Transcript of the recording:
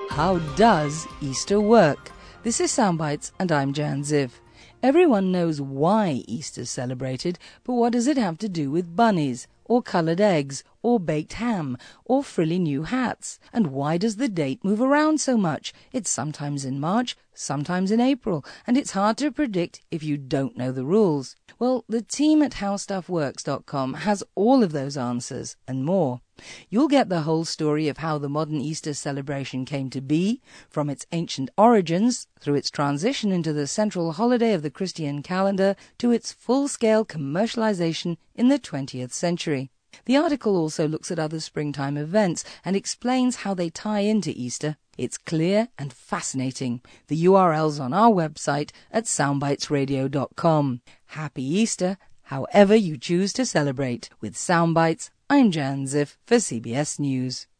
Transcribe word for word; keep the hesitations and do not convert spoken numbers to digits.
How does Easter work? This is Soundbites and I'm Jan Ziv. Everyone knows why Easter's celebrated, but what does it have to do with bunnies, or coloured eggs, or baked ham, or frilly new hats? And why does the date move around so much? It's sometimes in March, sometimes in April, and it's hard to predict if you don't know the rules. Well, the team at how stuff works dot com has all of those answers and more. You'll get the whole story of how the modern Easter celebration came to be, from its ancient origins, through its transition into the central holiday of the Christian calendar, to its full-scale commercialization in the twentieth century. The article also looks at other springtime events and explains how they tie into Easter. It's clear and fascinating. The U R L's on our website at soundbites radio dot com. Happy Easter, however you choose to celebrate. With Soundbites, I'm Jan Ziff for C B S News.